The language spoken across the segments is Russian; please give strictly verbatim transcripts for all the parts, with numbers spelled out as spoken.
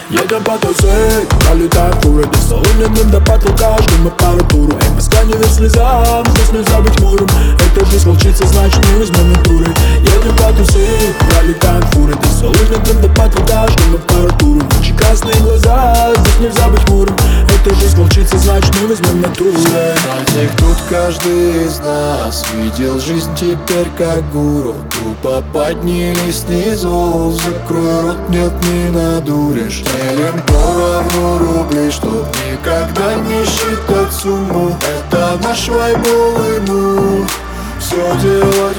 Едем по тусить, пролетаем фуры, без соломенным до потолка, ждем аппаратуру. Эй, Москва не верь слезам, здесь нельзя быть хмурым. Эта жизнь волчица, значит не возьмем натуры. Едем по тусить, пролетаем фуры, без соломенным до потолка, ждем аппаратуру. Ночи красные глаза, здесь нельзя быть хмурым. Эта жизнь волчица, значит не возьмем натуры. Знаете, тут каждый из нас видел жизнь теперь как гуру. Тупо поднялись снизу, закрой рот, нет, не надуришь. Делим поровну рублей, чтоб никогда не считать сумму. Это наш вайбовый мув, все делать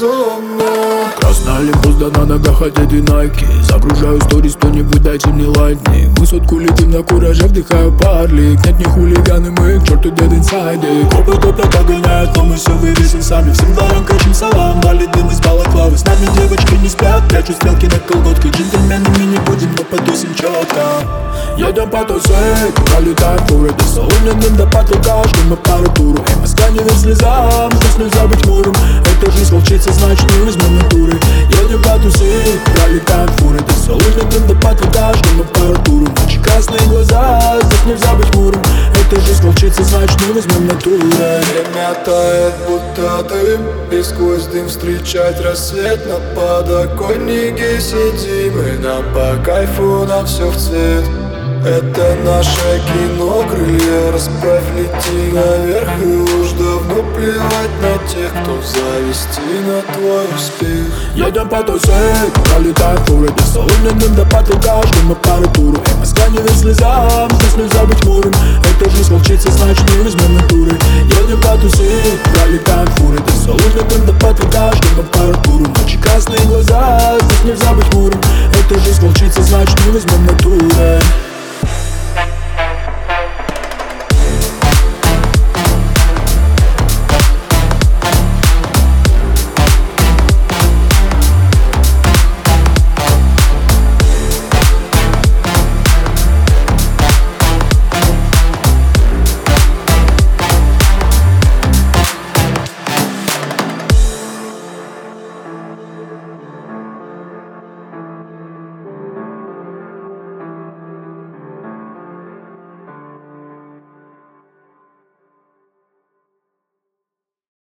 безумно. Красный Олимпус, да на ногах одеты найки. Загружаю сторис, кто-нибудь дайте мне лайкни. В высотку летим на кураже, вдыхаю парлик. Нет, не хулиганы, мы к черту дед инсайды. Опыт опыт догоняет, но мы все вывесим сами. Всем вдвоем кричим салам, валит дым из балаклавы. С нами девочки не спят, прячут стрелки на колготке. Джентльменами не будем, но потусим четко. Едем по тусить, пролетаем фуры, без соломенным до потолка, ждем аппаратуру. Эй, Москва не верь слезам, здесь нельзя быть хмурым. Эта жизнь волчица, значит не возьмем натуры. Едем по тусить, пролетаем фуры, без соломенным до потолка, ждем аппаратуру. Ночи красные глаза, здесь нельзя быть хмурым. Эта жизнь волчица, значит не возьмем натуры. Время тает, будто дым, и сквозь дым встречать рассвет. На подоконнике сидим, и нам по кайфу, нам все в цвет. Это наше кино, крылья расправь, лети наверх. И уж давно плевать на тех, кто зависти на твой успех. Едем по тусить, пролетаем фуры, без соломенным до потолка, ждем аппаратуру. Эй, Москва не верь слезам, здесь нельзя быть хмурым. Эта жизнь волчица, значит не возьмем натуры. Едем по тусить, пролетаем фуры, без соломенным до потолка, ждем аппаратуру. Ночи красные глаза, здесь нельзя быть хмурым. Эта жизнь волчица, значит не возьмем натуры.